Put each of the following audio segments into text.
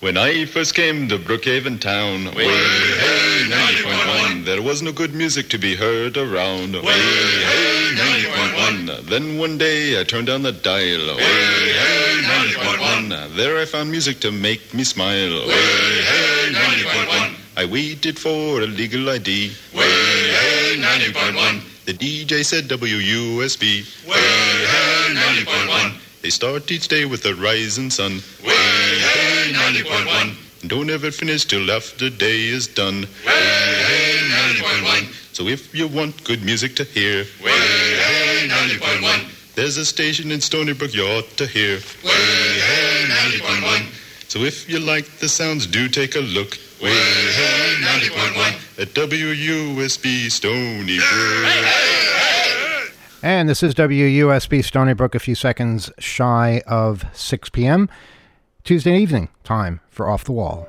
When I first came to Brookhaven town, way, hey, 90.1, there was no good music to be heard around. Way, hey, 90.1, then one day I turned down the dial. Way, hey, 90.1, there I found music to make me smile. Way, hey, 90.1, I waited for a legal ID. Way, hey, 90.1, the DJ said WUSB. Way, hey, 90.1, they start each day with the rising sun. Way, hey, 90.1, don't ever finish till after day is done. Way, hey, 90.1, so if you want good music to hear, way, hey, 90.1, there's a station in Stony Brook you ought to hear. Way, hey, 90.1, so if you like the sounds, do take a look. Way, hey, 90.1, at WUSB Stony Brook. And this is WUSB Stony Brook, a few seconds shy of 6 p.m. Tuesday evening, time for Off the Wall.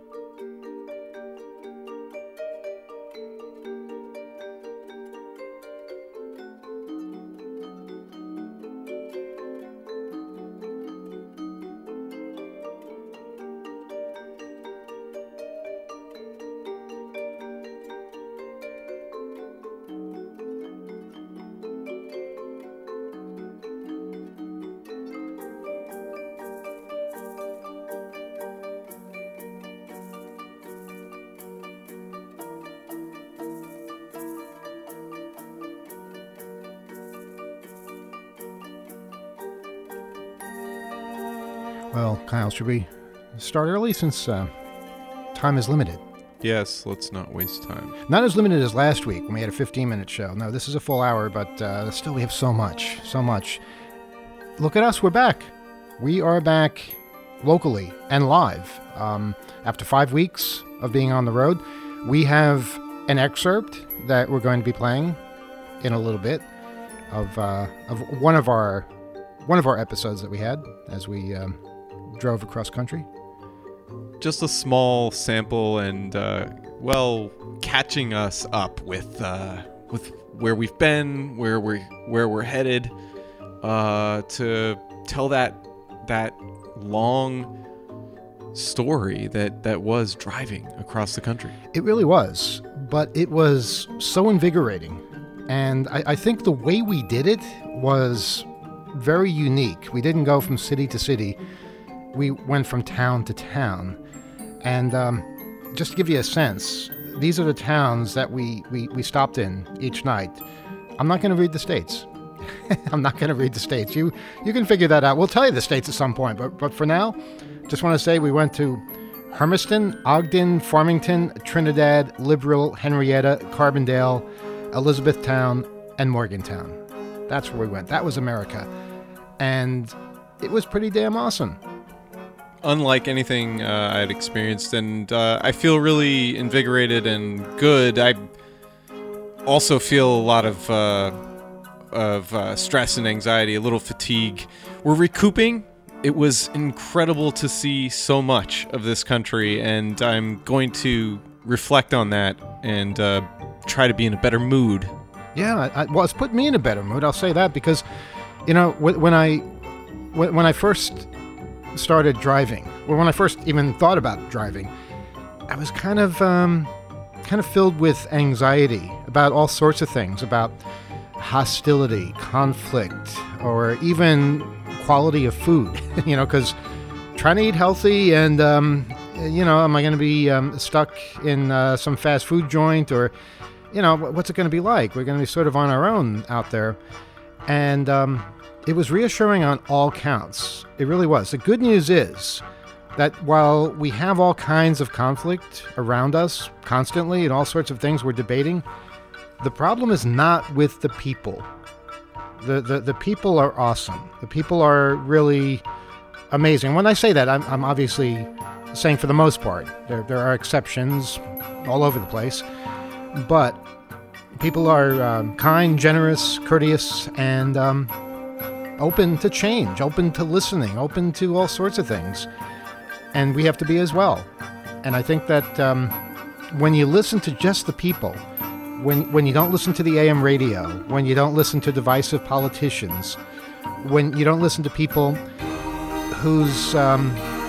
Well, Kyle, should we start early since time is limited? Yes, let's not waste time. Not as limited as last week when we had a 15-minute show. No, this is a full hour, but still we have so much. Look at us, we're back. We are back locally and live. After 5 weeks of being on the road, we have an excerpt that we're going to be playing in a little bit of one of our episodes that we had as we drove across country. Just a small sample and, catching us up with where we've been, where we're headed, to tell that long story that was driving across the country. It really was, but it was so invigorating. And I think the way we did it was very unique. We didn't go from city to city. We went from town to town. And just to give you a sense, these are the towns that we stopped in each night. I'm not going to read the states. I'm not going to read the states. You can figure that out. We'll tell you the states at some point. But for now, just want to say we went to Hermiston, Ogden, Farmington, Trinidad, Liberal, Henrietta, Carbondale, Elizabethtown, and Morgantown. That's where we went. That was America. And it was pretty damn awesome. Unlike anything I had experienced, and I feel really invigorated and good. I also feel a lot of stress and anxiety, a little fatigue. We're recouping. It was incredible to see so much of this country, and I'm going to reflect on that and try to be in a better mood. Yeah, well, it's put me in a better mood. I'll say that because, when I first started driving, or when I first even thought about driving, I was kind of filled with anxiety about all sorts of things, about hostility, conflict, or even quality of food. Because trying to eat healthy and am I going to be stuck in some fast food joint, or what's it going to be like? We're going to be sort of on our own out there. And it was reassuring on all counts. It really was. The good news is that while we have all kinds of conflict around us constantly and all sorts of things we're debating, the problem is not with the people. The people are awesome. The people are really amazing. When I say that, I'm obviously saying for the most part. There are exceptions all over the place. But people are kind, generous, courteous, and open to change, open to listening, open to all sorts of things. And we have to be as well. And I think that when you listen to just the people, when you don't listen to the AM radio, when you don't listen to divisive politicians, when you don't listen to people whose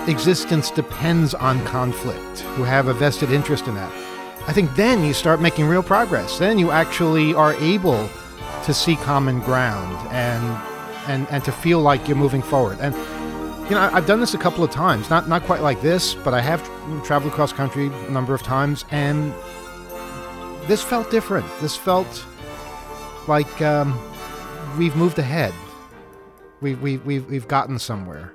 existence depends on conflict, who have a vested interest in that, I think then you start making real progress. Then you actually are able to see common ground and to feel like you're moving forward. And I've done this a couple of times, not quite like this, but I have traveled across country a number of times, and this felt different. This felt like we've moved ahead. We've gotten somewhere.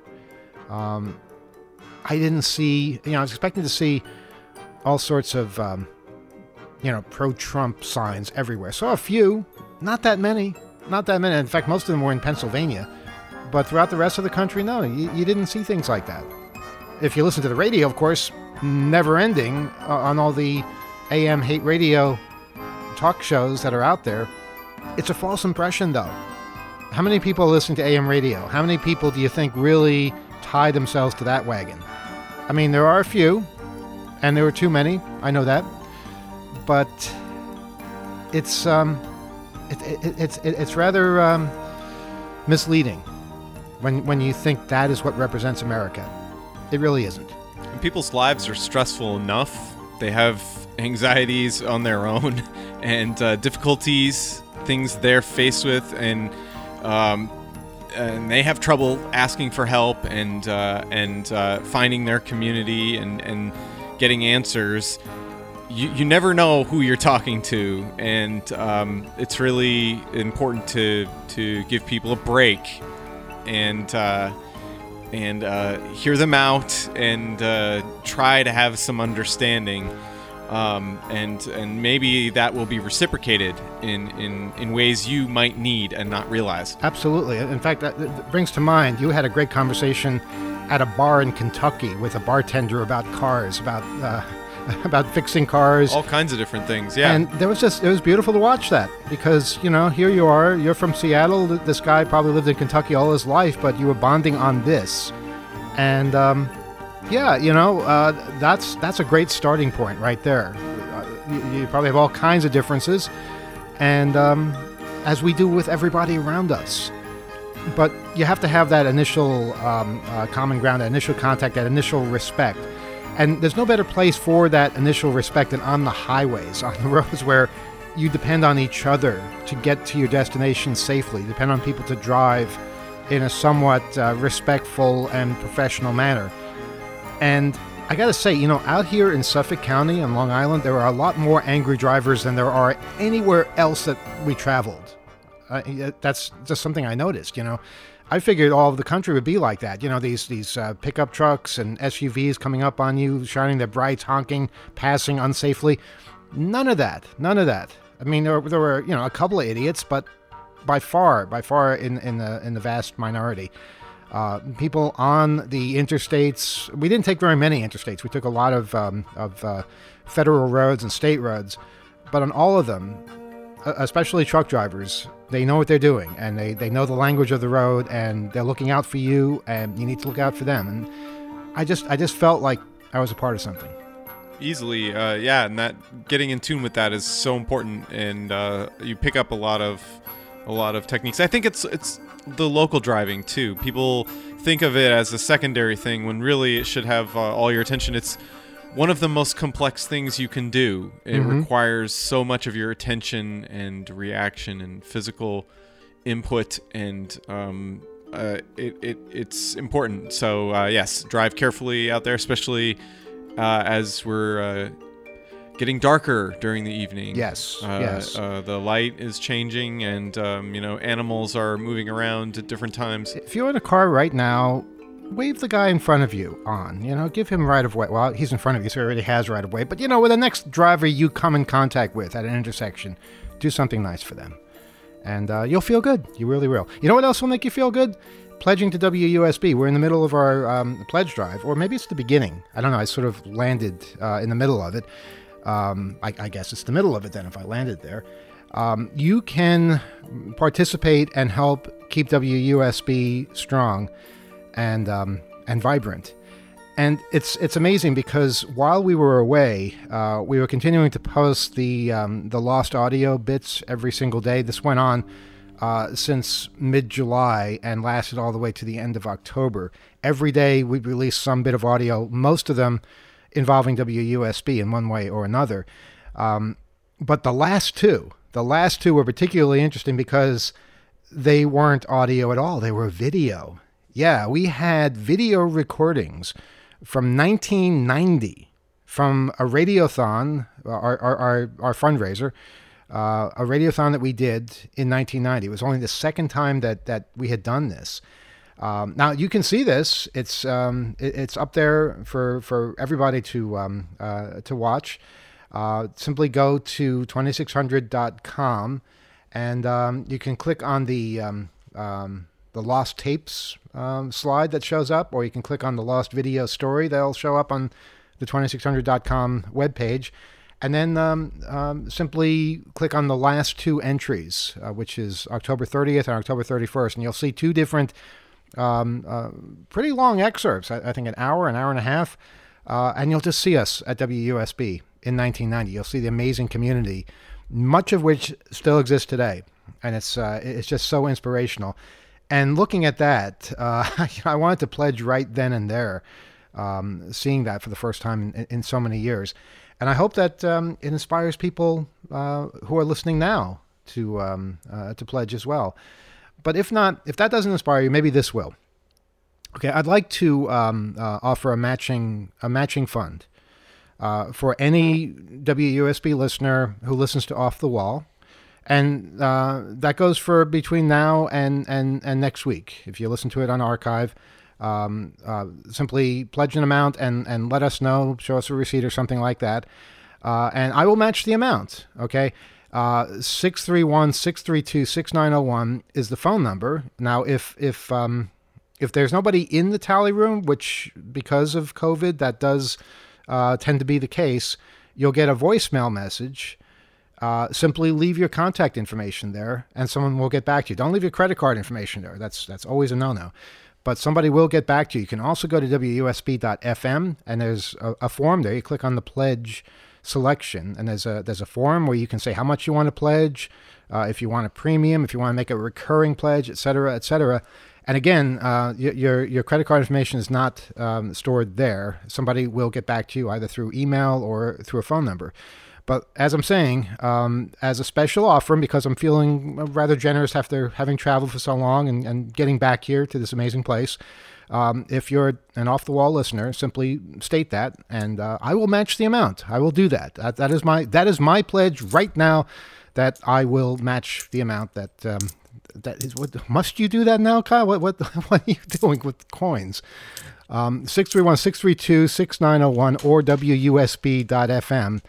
I didn't see, I was expecting to see all sorts of, pro-Trump signs everywhere. Saw a few, not that many. In fact, most of them were in Pennsylvania. But throughout the rest of the country, no, you didn't see things like that. If you listen to the radio, of course, never ending on all the AM hate radio talk shows that are out there. It's a false impression, though. How many people listen to AM radio? How many people do you think really tie themselves to that wagon? I mean, there are a few, and there were too many. I know that, but it's rather misleading when you think that is what represents America. It really isn't. And people's lives are stressful enough. They have anxieties on their own and difficulties, things they're faced with, and they have trouble asking for help and finding their community and getting answers. You never know who you're talking to, and it's really important to give people a break and hear them out and try to have some understanding. And maybe that will be reciprocated in ways you might need and not realize. Absolutely. In fact, that brings to mind, you had a great conversation at a bar in Kentucky with a bartender about cars, about fixing cars. All kinds of different things, yeah. And it was beautiful to watch that because, here you are, you're from Seattle, this guy probably lived in Kentucky all his life, but you were bonding on this. And, that's a great starting point right there. You probably have all kinds of differences, and as we do with everybody around us. But you have to have that initial common ground, that initial contact, that initial respect. And there's no better place for that initial respect than on the highways, on the roads where you depend on each other to get to your destination safely, depend on people to drive in a somewhat respectful and professional manner. And I got to say, out here in Suffolk County and Long Island, there are a lot more angry drivers than there are anywhere else that we traveled. That's just something I noticed, I figured all of the country would be like that. These pickup trucks and SUVs coming up on you, shining their brights, honking, passing unsafely. None of that. I mean, there were a couple of idiots, but by far in the vast minority. People on the interstates. We didn't take very many interstates. We took a lot of federal roads and state roads, but on all of them, especially truck drivers, they know what they're doing, and they know the language of the road, and they're looking out for you, and you need to look out for them. And I just felt like I was a part of something. Easily, and that getting in tune with that is so important, and you pick up a lot of techniques. I think it's the local driving too. People think of it as a secondary thing when really it should have all your attention. It's one of the most complex things you can do. It requires so much of your attention and reaction and physical input, and it's important. So yes, drive carefully out there, especially as we're getting darker during the evening. Yes. The light is changing, and animals are moving around at different times. If you're in a car right now, wave the guy in front of you on. Give him right of way. Well, he's in front of you, so he already has right of way. But with the next driver you come in contact with at an intersection, do something nice for them, and you'll feel good. You really will. You know what else will make you feel good? Pledging to WUSB. We're in the middle of our pledge drive, or maybe it's the beginning. I don't know. I sort of landed in the middle of it. I guess it's the middle of it then if I landed there. You can participate and help keep WUSB strong and vibrant. And it's amazing because while we were away, we were continuing to post the lost audio bits every single day. This went on since mid-July and lasted all the way to the end of October. Every day we released some bit of audio, most of them involving WUSB in one way or another. But the last two were particularly interesting because they weren't audio at all. They were video. Yeah, we had video recordings from 1990 from a radiothon, our fundraiser, a radiothon that we did in 1990. It was only the second time that we had done this. Now you can see this. It's up there for everybody to watch. Simply go to 2600.com and you can click on the lost tapes slide that shows up, or you can click on the lost video story that'll show up on the 2600.com webpage. And then simply click on the last two entries, which is October 30th and October 31st. And you'll see two different pretty long excerpts, I think an hour and a half. And you'll just see us at WUSB in 1990. You'll see the amazing community, much of which still exists today. And it's just so inspirational. And looking at that, I wanted to pledge right then and there, seeing that for the first time in so many years. And I hope that it inspires people who are listening now to pledge as well. But if not, if that doesn't inspire you, maybe this will. Okay, I'd like to offer a matching fund for any WUSB listener who listens to Off the Wall, and that goes for between now and next week. If you listen to it on archive. Simply pledge an amount and let us know, show us a receipt or something like that. And I will match the amount. Okay. 631-632-6901 is the phone number. Now, if there's nobody in the tally room, which because of COVID, that does tend to be the case, you'll get a voicemail message. Simply leave your contact information there and someone will get back to you. Don't leave your credit card information there. That's always a no-no. But somebody will get back to you. You can also go to WUSB.FM, and there's a form there. You click on the pledge selection, and there's a form where you can say how much you want to pledge, if you want a premium, if you want to make a recurring pledge, et cetera, et cetera. And again, your credit card information is not stored there. Somebody will get back to you either through email or through a phone number. But as I'm saying, as a special offer, because I'm feeling rather generous after having traveled for so long and getting back here to this amazing place, if you're an off-the-wall listener, simply state that, and I will match the amount. I will do that. That is my pledge right now, that I will match the amount that is. What must you do that now, Kyle? What are you doing with coins? 631-632-6901 or WUSB.FM.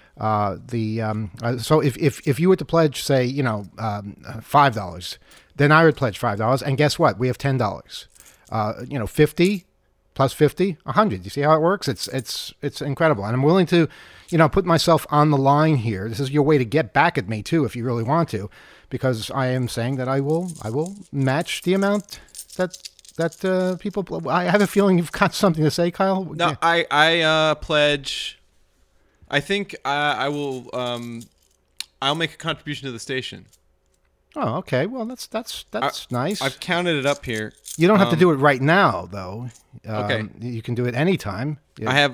So if you were to pledge, say, $5, then I would pledge $5, and guess what? We have $10. 50 plus 50, 100. You see how it works? It's incredible, and I'm willing to, put myself on the line here. This is your way to get back at me too, if you really want to, because I am saying that I will match the amount that people. I have a feeling you've got something to say, Kyle. No, yeah. I pledge. I think I will. I'll make a contribution to the station. Oh, okay. Well, that's nice. I've counted it up here. You don't have to do it right now, though. Okay. You can do it anytime. Yeah. I have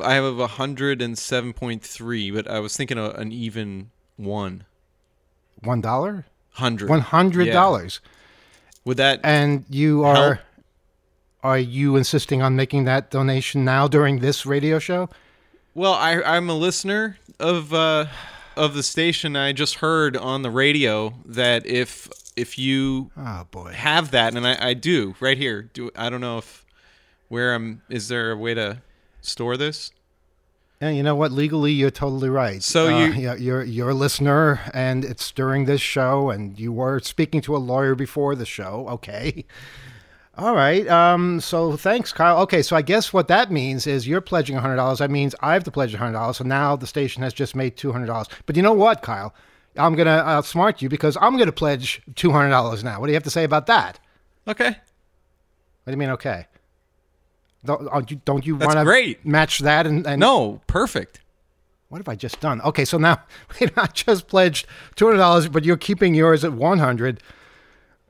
107.3, but I was thinking an even one. $1? $100. $100. Would that? And you are? Are you insisting on making that donation now during this radio show? Well, I'm a listener of the station. I just heard on the radio that if you have that, and I do right here. I don't know is there a way to store this? Yeah, you know what? Legally, you're totally right. So you're a listener, and it's during this show, and you were speaking to a lawyer before the show. Okay. All right. So thanks, Kyle. Okay. So I guess what that means is you're pledging $100. That means I have to pledge $100. So now the station has just made $200. But you know what, Kyle? I'm going to outsmart you because I'm going to pledge $200 now. What do you have to say about that? Okay. What do you mean, okay? Don't you want to match that? And no, perfect. What have I just done? Okay. So now I just pledged $200, but you're keeping yours at $100.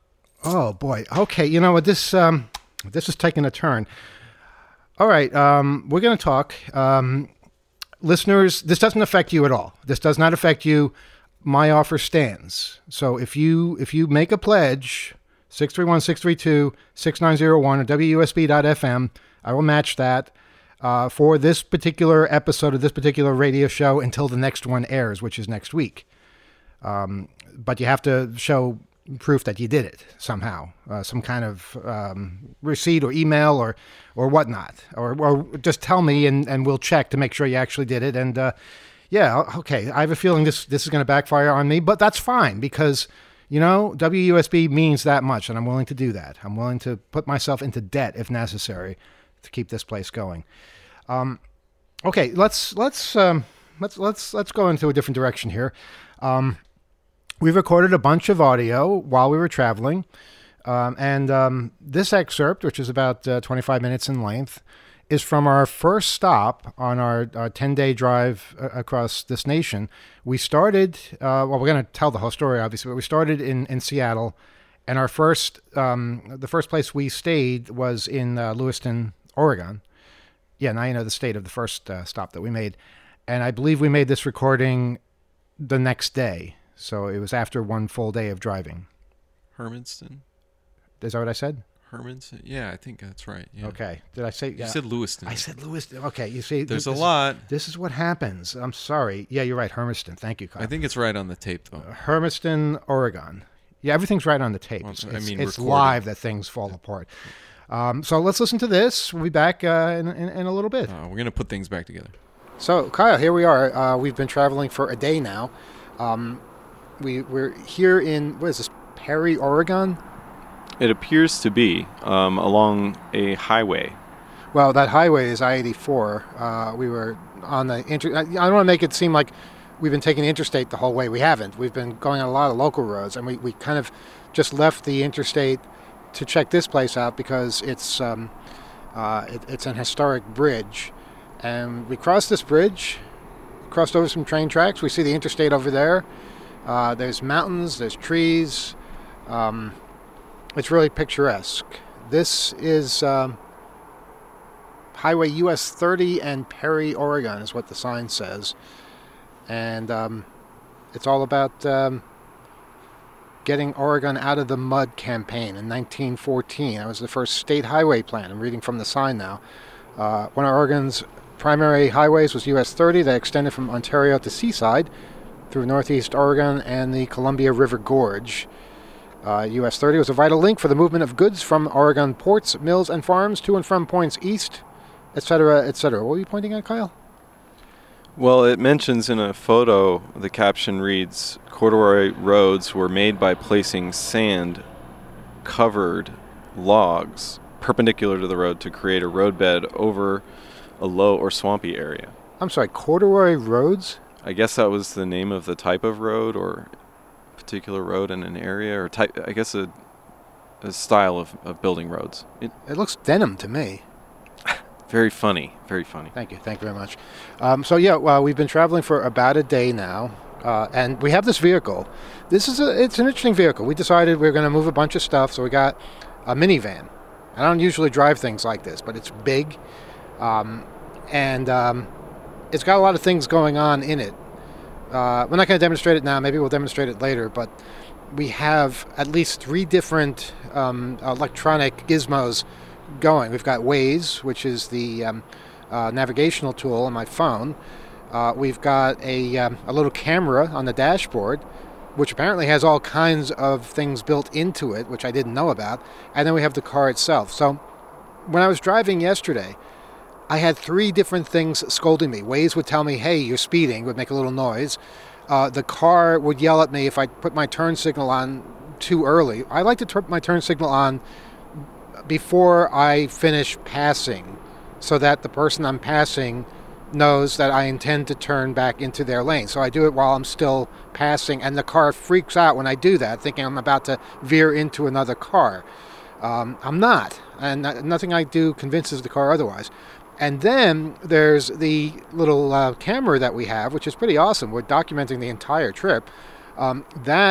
Oh boy. Okay, you know what? This is taking a turn. All right, we're going to talk. Listeners, this doesn't affect you at all. This does not affect you. My offer stands. So if you make a pledge, 631-632-6901 or WUSB.FM, I will match that for this particular episode of this particular radio show until the next one airs, which is next week. But you have to show proof that you did it somehow, some kind of receipt or email or whatnot, or just tell me and we'll check to make sure you actually did it. And yeah, okay, I have a feeling this is going to backfire on me, but that's fine because, you know, WUSB means that much, and I'm willing to do that. I'm willing to put myself into debt if necessary to keep this place going. Okay, let's go into a different direction here. We recorded a bunch of audio while we were traveling, and this excerpt, which is about 25 minutes in length, is from our first stop on our 10-day drive across this nation. We started, well, we're going to tell the whole story, obviously, but we started in Seattle, and our the first place we stayed was in Lewiston, Oregon. Yeah, now you know the state of the first stop that we made. And I believe we made this recording the next day. So it was after one full day of driving. Hermanston? Is that what I said? Hermanston? Yeah, I think that's right. Yeah. Okay. Did I say? You said Lewiston. I said Lewiston. Okay. You see, there's a lot. This is what happens. I'm sorry. Yeah, you're right. Hermiston. Thank you, Kyle. I think it's right on the tape, though. Hermiston, Oregon. Yeah, everything's right on the tape. Well, it's live that things fall apart. So let's listen to this. We'll be back in a little bit. We're going to put things back together. So, Kyle, here we are. We've been traveling for a day now. We're here in, what is this, Perry, Oregon? It appears to be along a highway. Well, that highway is I-84. We were on the I don't want to make it seem like we've been taking the interstate the whole way. We haven't. We've been going on a lot of local roads, and we kind of just left the interstate to check this place out because it's an historic bridge. And we crossed this bridge, crossed over some train tracks. We see the interstate over there. There's mountains, there's trees. It's really picturesque. This is Highway US 30 and Perry, Oregon is what the sign says. And it's all about getting Oregon out of the mud campaign in 1914. That was the first state highway plan. I'm reading from the sign now. One of Oregon's primary highways was US 30 that extended from Ontario to Seaside through northeast Oregon and the Columbia River Gorge. US 30 was a vital link for the movement of goods from Oregon ports, mills, and farms to and from points east, etc., etc. What were you pointing at, Kyle? Well, it mentions in a photo, the caption reads, corduroy roads were made by placing sand-covered logs perpendicular to the road to create a roadbed over a low or swampy area. I'm sorry, corduroy roads? I guess that was the name of the type of road or particular road in an area, or type, I guess a style of building roads. It looks denim to me. Very funny, very funny. Thank you very much. So yeah, we've been traveling for about a day now, and we have this vehicle. It's an interesting vehicle. We decided we were going to move a bunch of stuff, so we got a minivan. I don't usually drive things like this, but it's big, and it's got a lot of things going on in it. We're not going to demonstrate it now. Maybe we'll demonstrate it later, but we have at least 3 different electronic gizmos going. We've got Waze, which is the navigational tool on my phone. We've got a little camera on the dashboard, which apparently has all kinds of things built into it, which I didn't know about. And then we have the car itself. So when I was driving yesterday, I had 3 different things scolding me. Waze would tell me, hey, you're speeding, would make a little noise. The car would yell at me if I put my turn signal on too early. I like to put my turn signal on before I finish passing, so that the person I'm passing knows that I intend to turn back into their lane. So I do it while I'm still passing, and the car freaks out when I do that, thinking I'm about to veer into another car. I'm not, and nothing I do convinces the car otherwise. And then there's the little camera that we have, which is pretty awesome. We're documenting the entire trip. That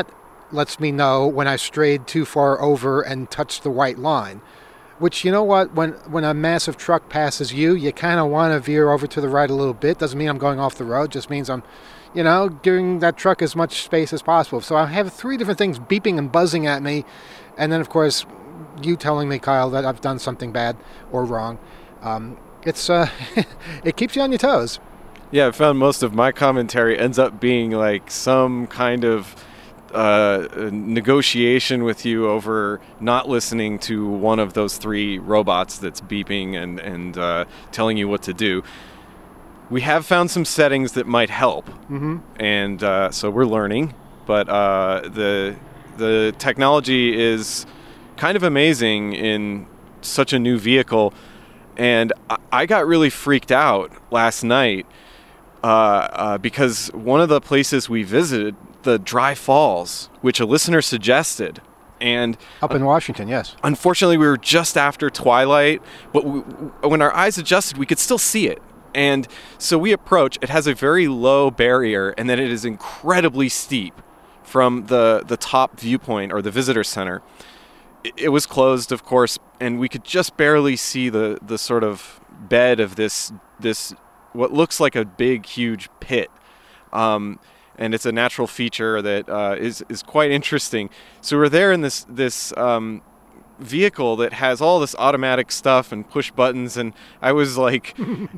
lets me know when I strayed too far over and touched the white line. Which, you know what, when a massive truck passes you, you kind of want to veer over to the right a little bit. Doesn't mean I'm going off the road, just means I'm, giving that truck as much space as possible. So I have 3 different things beeping and buzzing at me, and then, of course, you telling me, Kyle, that I've done something bad or wrong. It's it keeps you on your toes. Yeah, I found most of my commentary ends up being like some kind of negotiation with you over not listening to one of those 3 robots that's beeping and telling you what to do. We have found some settings that might help, and so we're learning. But the technology is kind of amazing in such a new vehicle, and I got really freaked out last night because one of the places we visited, the Dry Falls, which a listener suggested, and up in Washington, yes. Unfortunately, we were just after twilight, but when our eyes adjusted, we could still see it. And so we approach. It has a very low barrier, and then it is incredibly steep from the top viewpoint or the visitor center. It was closed, of course, and we could just barely see the sort of bed of this what looks like a big, huge pit. And it's a natural feature that is quite interesting. So we're there in this vehicle that has all this automatic stuff and push buttons, and I was like,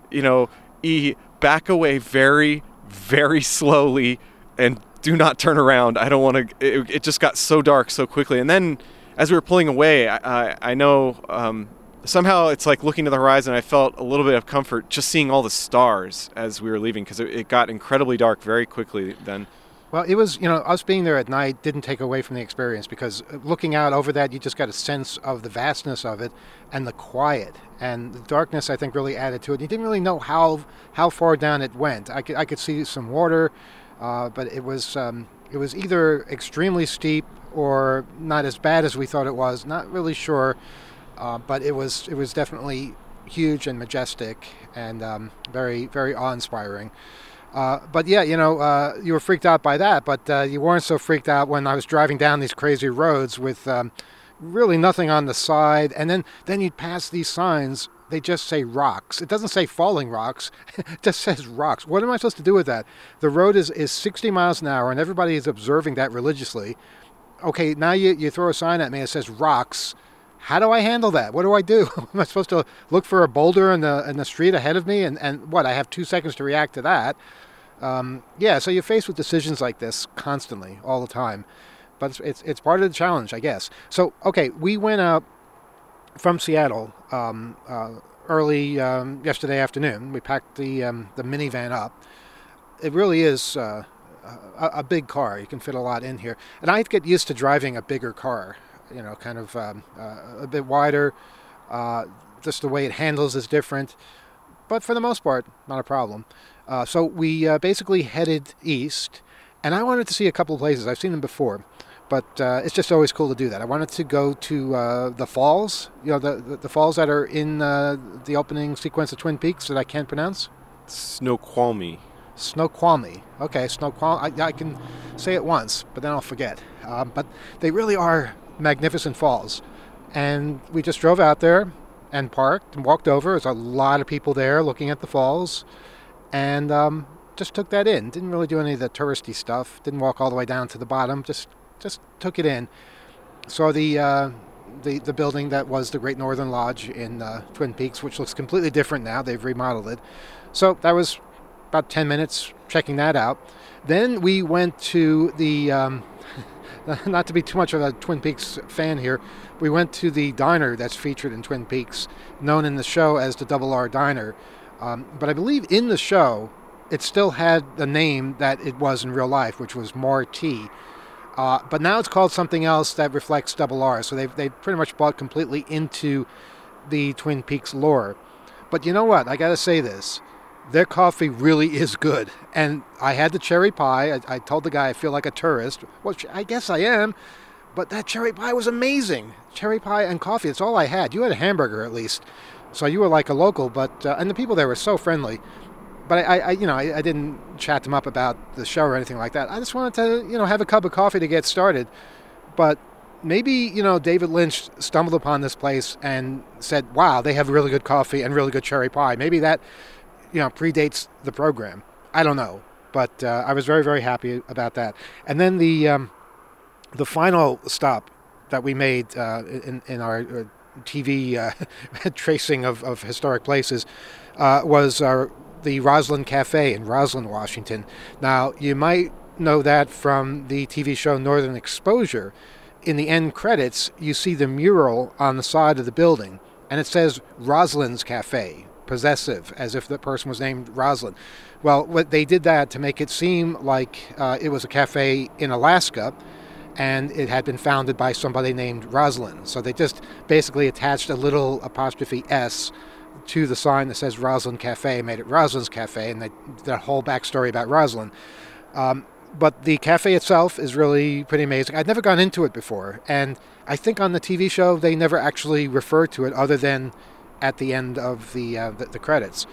back away very, very slowly and do not turn around. I don't want to. It just got so dark so quickly, and then as we were pulling away, I know. Somehow it's like looking to the horizon, I felt a little bit of comfort just seeing all the stars as we were leaving, because it got incredibly dark very quickly then. Well, it was, us being there at night didn't take away from the experience, because looking out over that, you just got a sense of the vastness of it and the quiet. And the darkness, I think, really added to it. You didn't really know how far down it went. I could see some water, but it was either extremely steep or not as bad as we thought it was. Not really sure. But it was definitely huge and majestic and very, very awe-inspiring. But yeah, you were freaked out by that, but you weren't so freaked out when I was driving down these crazy roads with really nothing on the side, and then you'd pass these signs. They just say rocks. It doesn't say falling rocks. It just says rocks. What am I supposed to do with that? The road is 60 miles an hour, and everybody is observing that religiously. Okay, now you throw a sign at me that says rocks. How do I handle that? What do I do? Am I supposed to look for a boulder in the street ahead of me? And what? I have 2 seconds to react to that. So you're faced with decisions like this constantly, all the time. But it's part of the challenge, I guess. So, okay, we went out from Seattle early yesterday afternoon. We packed the minivan up. It really is a big car. You can fit a lot in here. And I get used to driving a bigger car. Kind of a bit wider. Just the way it handles is different. But for the most part, not a problem. So we basically headed east. And I wanted to see a couple of places. I've seen them before. But it's just always cool to do that. I wanted to go to the falls. The falls that are in the opening sequence of Twin Peaks that I can't pronounce. Snoqualmie. Snoqualmie. Okay, Snoqualmie. I can say it once, but then I'll forget. But they really are magnificent falls, and we just drove out there and parked and walked over. There's a lot of people there looking at the falls, and just took that in. Didn't really do any of the touristy stuff. Didn't walk all the way down to the bottom. Just took it in. Saw the building that was the Great Northern Lodge in Twin Peaks, which looks completely different now. They've remodeled it. So that was about 10 minutes checking that out. Then we went to the not to be too much of a Twin Peaks fan here, we went to the diner that's featured in Twin Peaks, known in the show as the Double R Diner. But I believe in the show, it still had the name that it was in real life, which was Marti. But now it's called something else that reflects Double R. So they pretty much bought completely into the Twin Peaks lore. But you know what? I got to say this. Their coffee really is good. And I had the cherry pie. I told the guy I feel like a tourist, which I guess I am. But that cherry pie was amazing. Cherry pie and coffee, it's all I had. You had a hamburger at least. So you were like a local. But and the people there were so friendly. but I didn't chat them up about the show or anything like that. I just wanted to, have a cup of coffee to get started. But maybe, David Lynch stumbled upon this place and said, wow, they have really good coffee and really good cherry pie. Maybe that, predates the program. I don't know. But I was very, very happy about that. And then the final stop that we made in our TV tracing of historic places was the Roslyn Cafe in Roslyn, Washington. Now, you might know that from the TV show Northern Exposure. In the end credits, you see the mural on the side of the building, and it says Roslyn's Cafe, possessive, as if the person was named Roslyn. Well, they did that to make it seem like it was a cafe in Alaska, and it had been founded by somebody named Roslyn. So they just basically attached a little apostrophe S to the sign that says Roslyn Cafe, made it Roslyn's Cafe, and that whole backstory about Roslyn. But the cafe itself is really pretty amazing. I'd never gone into it before, and I think on the TV show they never actually referred to it other than at the end of the credits.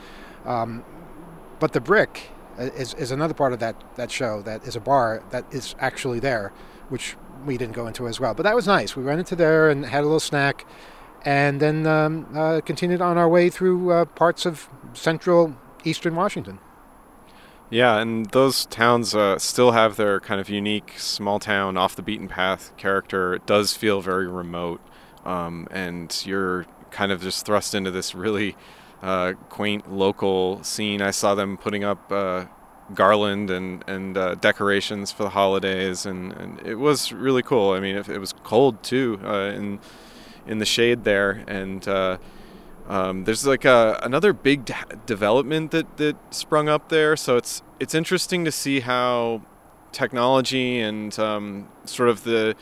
But the Brick is another part of that show that is a bar that is actually there, which we didn't go into as well. But that was nice. We went into there and had a little snack, and then continued on our way through parts of central eastern Washington. Yeah, and those towns still have their kind of unique small town, off the beaten path character. It does feel very remote, and you're kind of just thrust into this really quaint local scene. I saw them putting up garland and decorations for the holidays, and it was really cool. I mean, it was cold too in the shade there, and there's like another big development that sprung up there. So it's interesting to see how technology and sort of the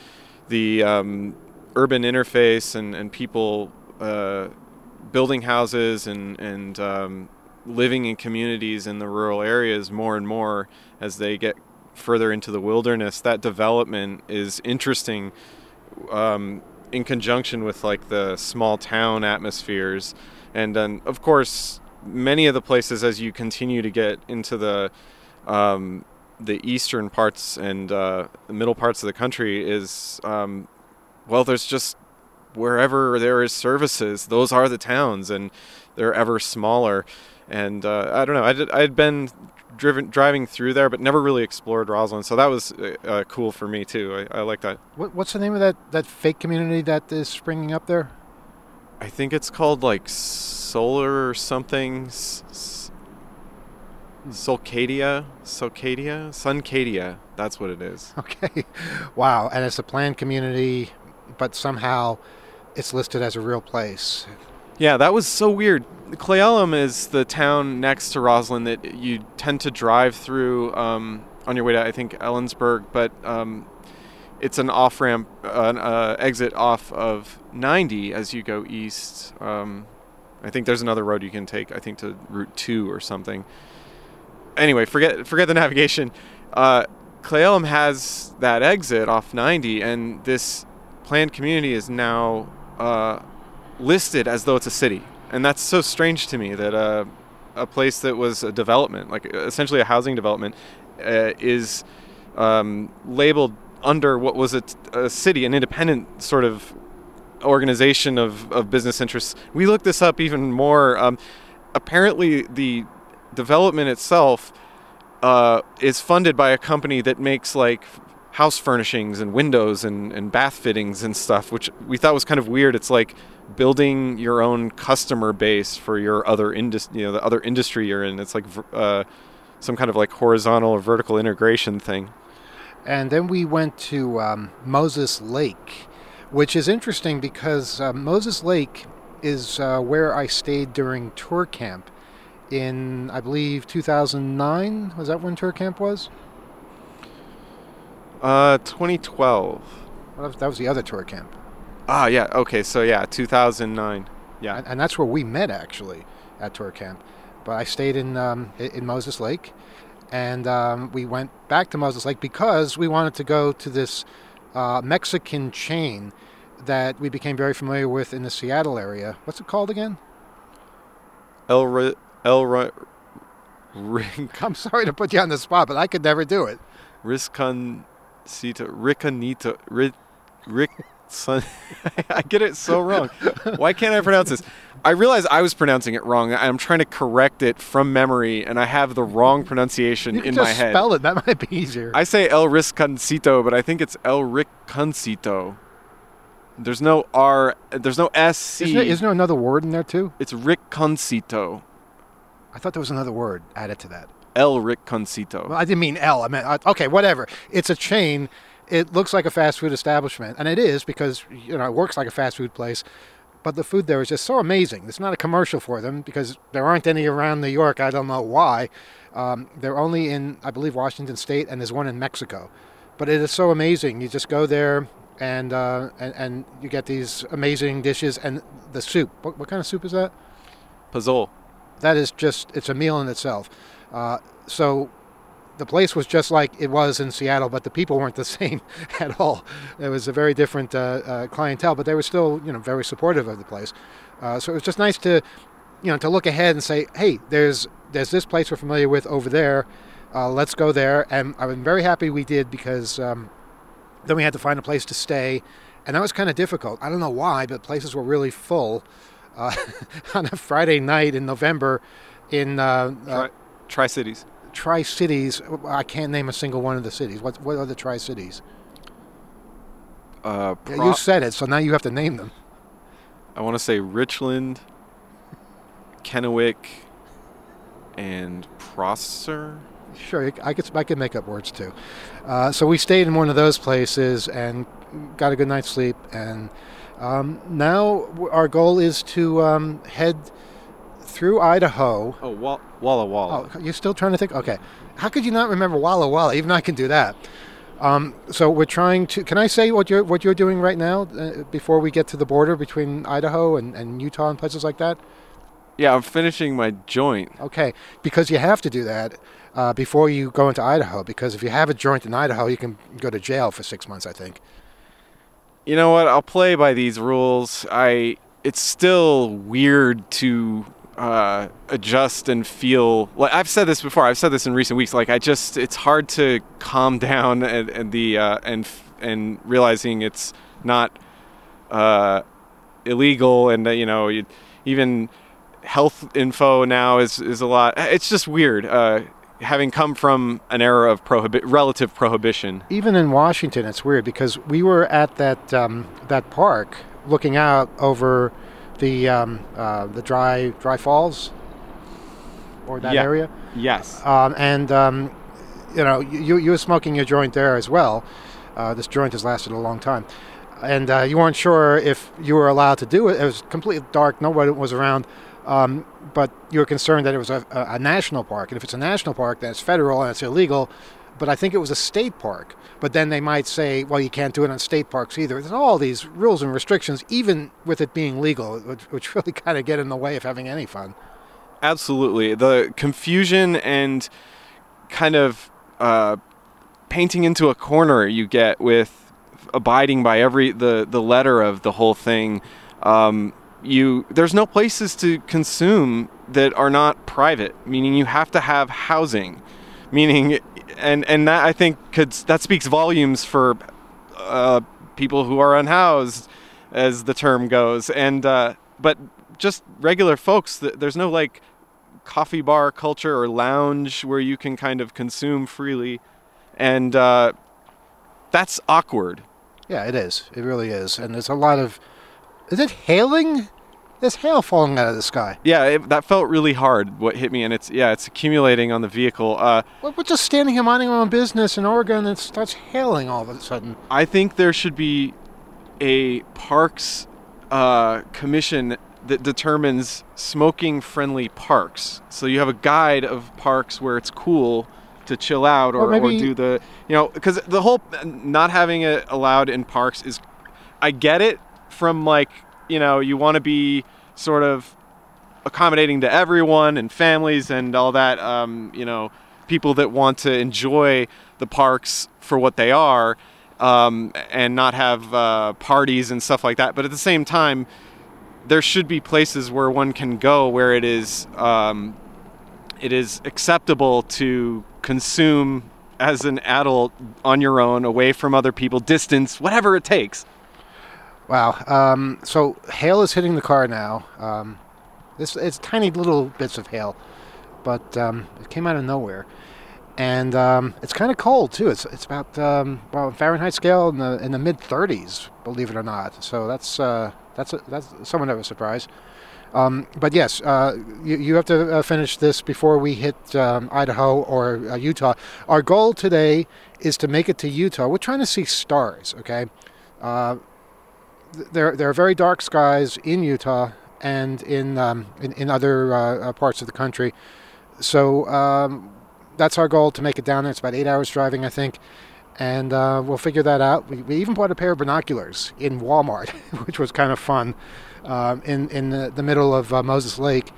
urban interface and people building houses and living in communities in the rural areas more and more as they get further into the wilderness. That development is interesting in conjunction with like the small town atmospheres. And then of course many of the places, as you continue to get into the eastern parts and the middle parts of the country, is there's just wherever there is services, those are the towns, and they're ever smaller. And I don't know, I had been driving through there, but never really explored Roslyn, so that was cool for me too. I like that. What's the name of that fake community that is springing up there? I think it's called like Solar or something. Suncadia. That's what it is. Okay. Wow. And it's a planned community, but somehow it's listed as a real place. Yeah, that was so weird. Cle Elum is the town next to Roslyn that you tend to drive through on your way to, I think, Ellensburg, but it's an off-ramp, exit off of 90 as you go east. I think there's another road you can take, I think, to Route 2 or something. Anyway, forget the navigation. Cle Elum has that exit off 90, and this planned community is now listed as though it's a city. And that's so strange to me that a place that was a development, like essentially a housing development, is labeled under what was a city, an independent sort of organization of business interests. We looked this up even more. Apparently, the development itself is funded by a company that makes like house furnishings and windows and bath fittings and stuff, which we thought was kind of weird. It's like building your own customer base for your other the other industry you're in. It's like some kind of like horizontal or vertical integration thing. And then we went to Moses Lake, which is interesting because Moses Lake is where I stayed during tour camp in, I believe, 2009. Was that when tour camp was? 2012. Well, that was the other tour camp. Ah, yeah. Okay, so yeah, 2009. Yeah. And that's where we met, actually, at tour camp. But I stayed in Moses Lake, and we went back to Moses Lake because we wanted to go to this Mexican chain that we became very familiar with in the Seattle area. What's it called again? El I'm sorry to put you on the spot, but I could never do it. Ricanito. Rick. Son, I get it so wrong. Why can't I pronounce this? I realize I was pronouncing it wrong. I'm trying to correct it from memory, and I have the wrong pronunciation You can in just my head. spell it. That might be easier. I say El Riscancito, but I think it's El Ricancito. There's no R. There's no SC. Isn't there another word in there too? It's Ricancito. I thought there was another word added to that. El Ricancito. Well, I didn't mean L. I meant okay, whatever. It's a chain. It looks like a fast food establishment, and it is because it works like a fast food place. But the food there is just so amazing. It's not a commercial for them because there aren't any around New York. I don't know why. They're only in, I believe, Washington State, and there's one in Mexico. But it is so amazing. You just go there, and you get these amazing dishes, and the soup. What kind of soup is that? Pozole. That is it's a meal in itself. So the place was just like it was in Seattle, but the people weren't the same at all. It was a very different clientele, but they were still, very supportive of the place. So it was just nice to, to look ahead and say, hey, there's this place we're familiar with over there. Let's go there. And I was very happy we did because then we had to find a place to stay. And that was kind of difficult. I don't know why, but places were really full on a Friday night in November in Tri-Cities. Tri-Cities. I can't name a single one of the cities. What are the Tri-Cities? You said it, so now you have to name them. I want to say Richland, Kennewick, and Prosser. Sure, I could make up words too. So we stayed in one of those places and got a good night's sleep. And now our goal is to head through Idaho. Oh, Walla Walla. Oh, you're still trying to think? Okay. How could you not remember Walla Walla? Even I can do that. So we're trying to. Can I say what you're doing right now before we get to the border between Idaho and Utah and places like that? Yeah, I'm finishing my joint. Okay, because you have to do that before you go into Idaho. Because if you have a joint in Idaho, you can go to jail for 6 months, I think. You know what? I'll play by these rules. It's still weird to adjust and feel like I've said this before. I've said this in recent weeks. Like it's hard to calm down and realizing it's not illegal, and even health info now is a lot. It's just weird. Having come from an era of relative prohibition. Even in Washington, it's weird because we were at that park looking out over the dry falls, or that area. Yes. You were smoking your joint there as well. This joint has lasted a long time, and you weren't sure if you were allowed to do it. It was completely dark. Nobody was around. But you're concerned that it was a national park, and if it's a national park, then it's federal and it's illegal. But I think it was a state park. But then they might say, well, you can't do it on state parks either. There's all these rules and restrictions, even with it being legal, which really kind of get in the way of having any fun. Absolutely. The confusion and kind of painting into a corner you get with abiding by the letter of the whole thing. There's no places to consume that are not private, meaning you have to have housing, meaning and that I think that speaks volumes for people who are unhoused, as the term goes, and but just regular folks. There's no like coffee bar culture or lounge where you can kind of consume freely, and that's awkward. Yeah, it is. It really is, and there's a lot of. Is it hailing? There's hail falling out of the sky. Yeah, that felt really hard, what hit me, and it's accumulating on the vehicle. We're just standing here minding our own business in Oregon, and it starts hailing all of a sudden. I think there should be a parks commission that determines smoking-friendly parks. So you have a guide of parks where it's cool to chill out or do the, because the whole not having it allowed in parks is, I get it from like, you want to be sort of accommodating to everyone and families and all that, people that want to enjoy the parks for what they are, and not have parties and stuff like that. But at the same time, there should be places where one can go where it is it is acceptable to consume as an adult on your own, away from other people, distance, whatever it takes. Wow. So hail is hitting the car now. It's tiny little bits of hail, but it came out of nowhere. And it's kind of cold too. It's about Fahrenheit scale in the mid 30s, believe it or not. So that's somewhat of a surprise. But yes, you have to finish this before we hit Idaho or Utah. Our goal today is to make it to Utah. We're trying to see stars. Okay, there are very dark skies in Utah and in other parts of the country. So that's our goal, to make it down there. It's about 8 hours driving, I think. And we'll figure that out. We even bought a pair of binoculars in Walmart, which was kind of fun, in the middle of Moses Lake.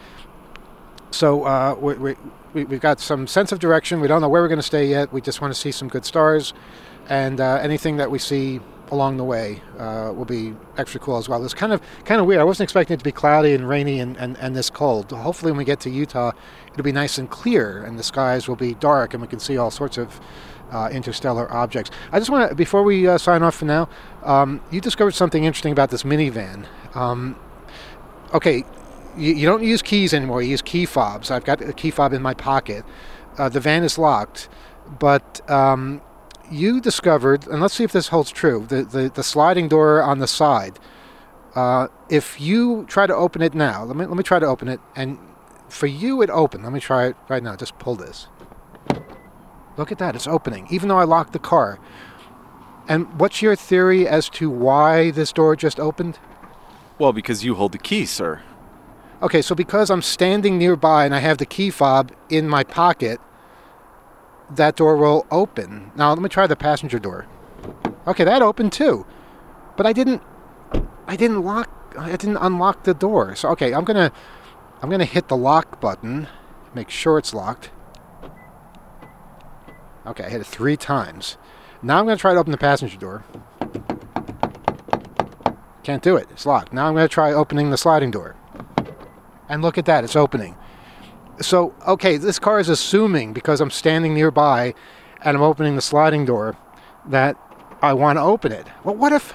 So we've got some sense of direction. We don't know where we're going to stay yet. We just want to see some good stars. And anything that we see along the way will be extra cool as well. It's kind of weird. I wasn't expecting it to be cloudy and rainy and this cold. Hopefully when we get to Utah, it'll be nice and clear and the skies will be dark and we can see all sorts of interstellar objects. I just want to, before we sign off for now, you discovered something interesting about this minivan. Okay, you don't use keys anymore. You use key fobs. I've got a key fob in my pocket. The van is locked, but you discovered, and let's see if this holds true, the sliding door on the side. If you try to open it now, let me try to open it, and for you it opened. Let me try it right now. Just pull this. Look at that, it's opening, even though I locked the car. And what's your theory as to why this door just opened? Well, because you hold the key, sir. Okay, so because I'm standing nearby and I have the key fob in my pocket, that door will open. Now, let me try the passenger door. Okay, that opened too. But I didn't unlock the door. So, okay, I'm going to hit the lock button, make sure it's locked. Okay, I hit it 3 times. Now I'm going to try to open the passenger door. Can't do it. It's locked. Now I'm going to try opening the sliding door. And look at that. It's opening. So, okay, this car is assuming, because I'm standing nearby and I'm opening the sliding door, that I want to open it. Well, what if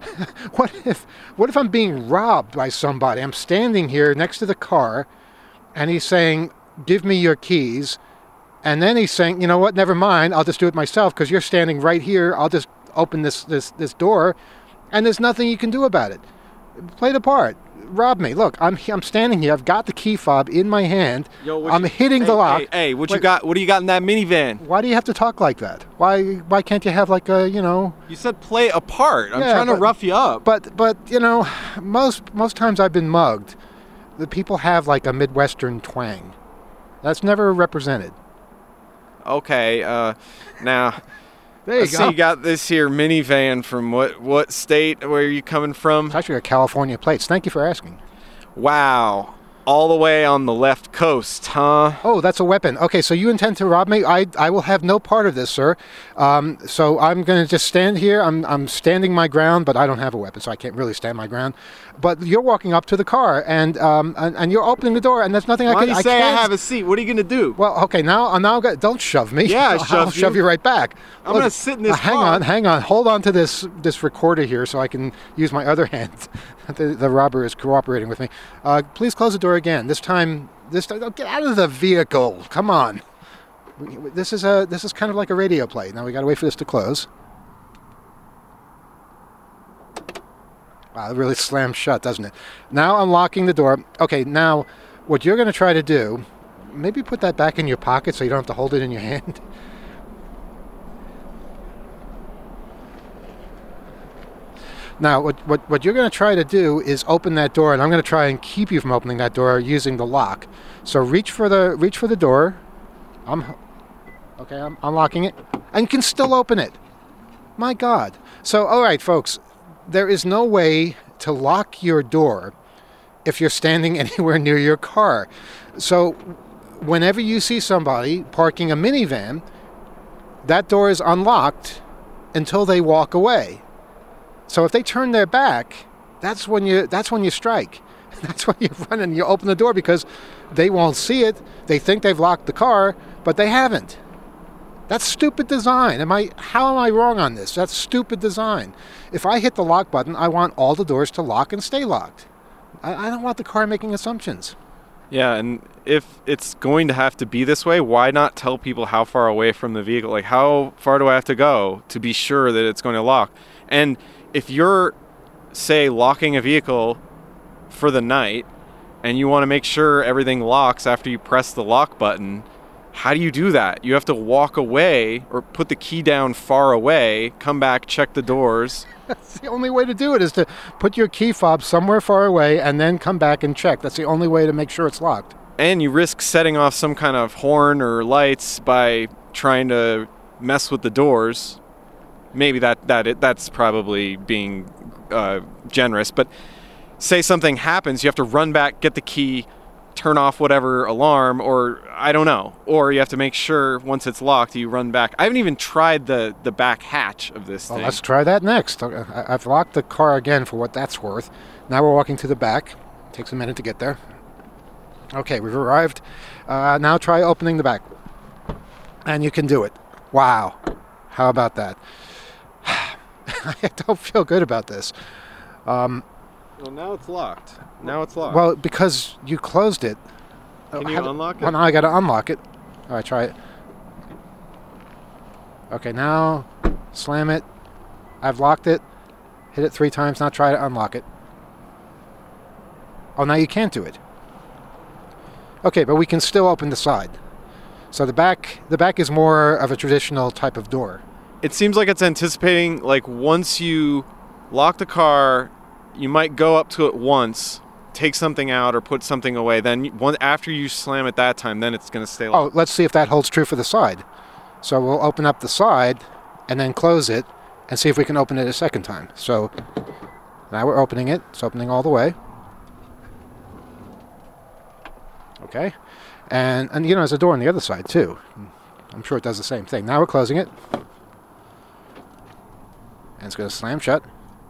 I'm being robbed by somebody? I'm standing here next to the car and he's saying, "Give me your keys." And then he's saying, "You know what, never mind, I'll just do it myself because you're standing right here. I'll just open this door, and there's nothing you can do about it. Play the part. Rob me. Look, I'm standing here. I've got the key fob in my hand. I'm hitting the lock." Hey, what do you got in that minivan? Why do you have to talk like that? Why can't you have like a, You said play a part. I'm trying to rough you up. But most times I've been mugged. The people have like a Midwestern twang. That's never represented. Okay, now There you I see go. you got this here minivan from what state? Where are you coming from? It's actually got California plates. Thank you for asking. Wow, all the way on the left coast, huh? Oh, that's a weapon. Okay, so you intend to rob me? I will have no part of this, sir. So I'm going to just stand here. I'm standing my ground, but I don't have a weapon, so I can't really stand my ground. But you're walking up to the car, and you're opening the door, and there's nothing I Why can. do you say I have a seat? What are you going to do? Well, okay, now don't shove me. Yeah, I'll shove you right back. I'm going to sit in this car. Hang on. Hold on to this recorder here so I can use my other hand. The robber is cooperating with me. Please close the door again. This time, oh, get out of the vehicle. Come on. This is kind of like a radio play. Now we got to wait for this to close. Wow, it really slams shut, doesn't it? Now I'm locking the door. Okay, now what you're going to try to do, maybe put that back in your pocket so you don't have to hold it in your hand. Now, what you're going to try to do is open that door, and I'm going to try and keep you from opening that door using the lock. So reach for the door. I'm unlocking it, and you can still open it. My God! So, all right, folks, there is no way to lock your door if you're standing anywhere near your car. So, whenever you see somebody parking a minivan, that door is unlocked until they walk away. So if they turn their back, that's when you strike. That's when you run and you open the door because they won't see it. They think they've locked the car, but they haven't. That's stupid design. How am I wrong on this? That's stupid design. If I hit the lock button, I want all the doors to lock and stay locked. I don't want the car making assumptions. Yeah, and if it's going to have to be this way, why not tell people how far away from the vehicle? Like, how far do I have to go to be sure that it's going to lock? And if you're, say, locking a vehicle for the night and you want to make sure everything locks after you press the lock button, how do you do that? You have to walk away or put the key down far away, come back, check the doors. That's the only way to do it, is to put your key fob somewhere far away and then come back and check. That's the only way to make sure it's locked. And you risk setting off some kind of horn or lights by trying to mess with the doors. Maybe that's probably being generous, but say something happens, you have to run back, get the key, turn off whatever alarm, or I don't know. Or you have to make sure once it's locked, you run back. I haven't even tried the back hatch of this thing. Let's try that next. I've locked the car again for what that's worth. Now we're walking to the back. Takes a minute to get there. Okay, we've arrived. Now try opening the back. And you can do it. Wow. How about that? I don't feel good about this. Well, now it's locked. Well, because you closed it. Can you unlock it? Well, now I got to unlock it. All right, try it. Okay, now slam it. I've locked it. Hit it 3 times. Now try to unlock it. Oh, now you can't do it. Okay, but we can still open the side. So the back is more of a traditional type of door. It seems like it's anticipating, like, once you lock the car, you might go up to it once, take something out or put something away. Then after you slam it that time, then it's going to stay locked. Oh, let's see if that holds true for the side. So we'll open up the side and then close it and see if we can open it a second time. So now we're opening it. It's opening all the way. Okay. And you know, there's a door on the other side too. I'm sure it does the same thing. Now we're closing it. And it's going to slam shut.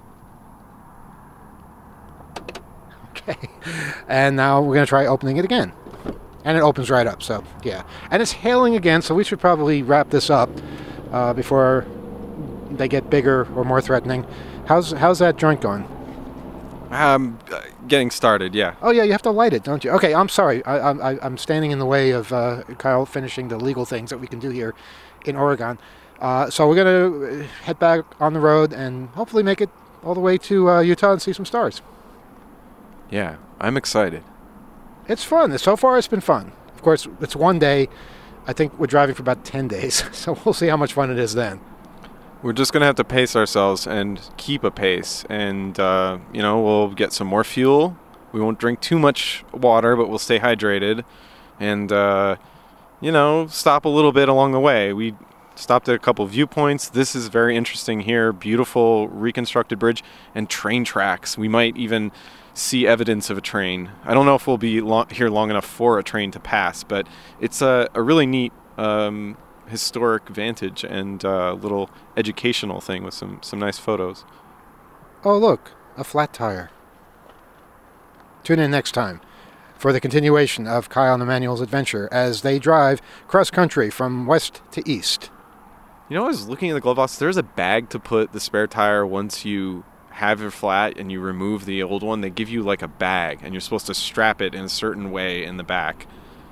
Okay. And now we're going to try opening it again. And it opens right up, so yeah. And it's hailing again, so we should probably wrap this up before they get bigger or more threatening. How's that joint going? Getting started, yeah. Oh yeah, you have to light it, don't you? Okay, I'm sorry. I'm standing in the way of Kyle finishing the legal things that we can do here in Oregon. So we're going to head back on the road and hopefully make it all the way to Utah and see some stars. Yeah, I'm excited. It's fun. So far, it's been fun. Of course, it's one day. I think we're driving for about 10 days, so we'll see how much fun it is then. We're just going to have to pace ourselves and keep a pace. And, we'll get some more fuel. We won't drink too much water, but we'll stay hydrated. And, stop a little bit along the way. We stopped at a couple viewpoints. This is very interesting here. Beautiful reconstructed bridge and train tracks. We might even see evidence of a train. I don't know if we'll be here long enough for a train to pass, but it's a really neat historic vantage and little educational thing with some nice photos. Oh, look, a flat tire. Tune in next time for the continuation of Kyle and Emmanuel's adventure as they drive cross-country from west to east. You know, I was looking at the glove box. There's a bag to put the spare tire once you have your flat and you remove the old one. They give you like a bag and you're supposed to strap it in a certain way in the back.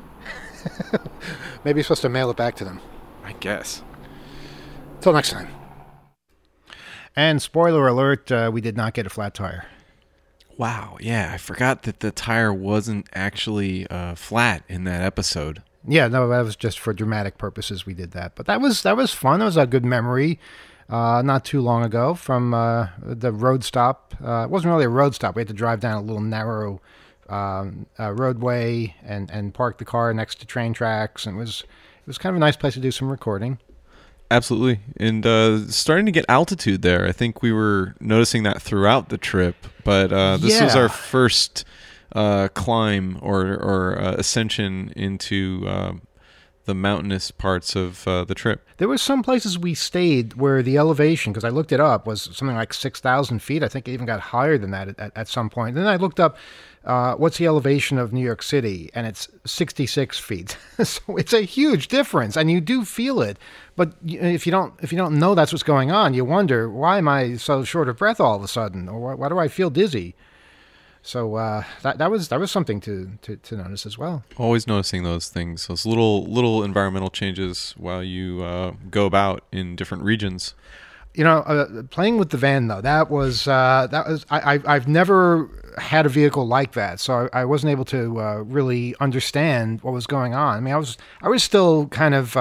Maybe you're supposed to mail it back to them. I guess. Till next time. And spoiler alert, we did not get a flat tire. Wow, yeah, I forgot that the tire wasn't actually flat in that episode. Yeah, no, that was just for dramatic purposes we did that. But that was fun. It was a good memory. Not too long ago from the road stop. It wasn't really a road stop. We had to drive down a little narrow roadway and park the car next to train tracks. And it was kind of a nice place to do some recording. Absolutely. And starting to get altitude there. I think we were noticing that throughout the trip. But this was our first climb or ascension into the mountainous parts of the trip. There were some places we stayed where the elevation, because I looked it up, was something like 6,000 feet. I think it even got higher than that at some point. Then I looked up what's the elevation of New York City, and it's 66 feet. So it's a huge difference, and you do feel it. But if you don't know that's what's going on, you wonder, why am I so short of breath all of a sudden, or why do I feel dizzy? So that was something to notice as well. Always noticing those things, those little environmental changes while you go about in different regions. Playing with the van though, I've never had a vehicle like that, so I wasn't able to really understand what was going on. I mean, I was still kind of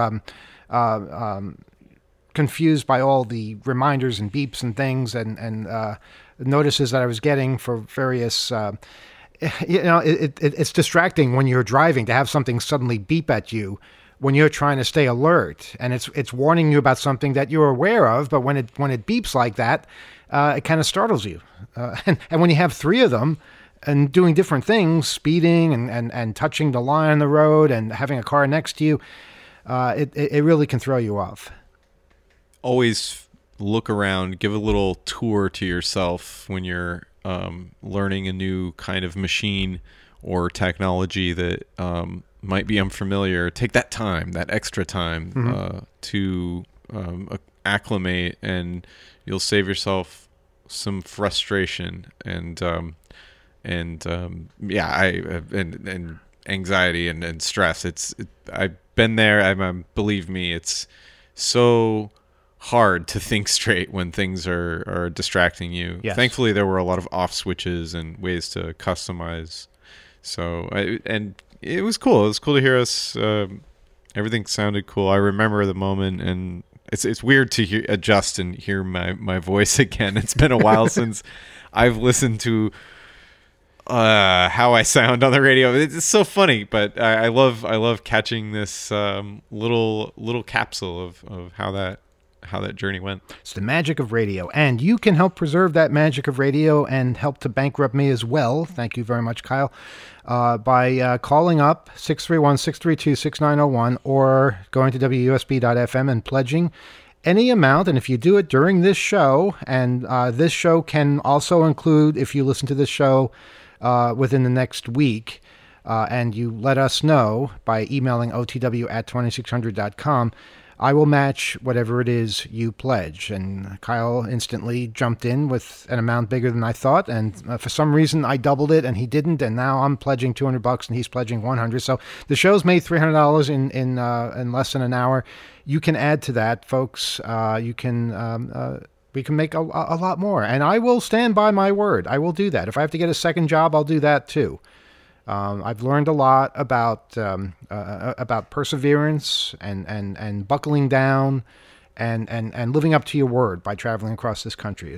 confused by all the reminders and beeps and things and notices that I was getting for various. It's distracting when you're driving to have something suddenly beep at you when you're trying to stay alert, and it's warning you about something that you're aware of. But when it beeps like that, it kind of startles you. And when you have three of them and doing different things, speeding and touching the line on the road and having a car next to you, it really can throw you off. Always look around, give a little tour to yourself when you're learning a new kind of machine or technology that might be unfamiliar. Take that time, that extra time to acclimate, and you'll save yourself some frustration and anxiety and stress. I've been there. Believe me, it's so hard to think straight when things are distracting you. Yes. Thankfully, there were a lot of off switches and ways to customize. So, and it was cool. It was cool to hear us. Everything sounded cool. I remember the moment, and it's weird to adjust and hear my voice again. It's been a while since I've listened to how I sound on the radio. It's so funny, but I love catching this little capsule of how that journey went. It's the magic of radio, and you can help preserve that magic of radio and help to bankrupt me as well. Thank you very much, Kyle, by calling up 631-632-6901 or going to WUSB.FM and pledging any amount. And if you do it during this show, and this show can also include if you listen to this show within the next week, and you let us know by emailing otw@2600.com, I will match whatever it is you pledge. And Kyle instantly jumped in with an amount bigger than I thought, and for some reason I doubled it and he didn't, and now I'm pledging $200 and he's pledging $100. So the show's made $300 in less than an hour. You can add to that, folks. We can make a lot more, and I will stand by my word. I will do that. If I have to get a second job, I'll do that too. I've learned a lot about perseverance and buckling down and living up to your word by traveling across this country.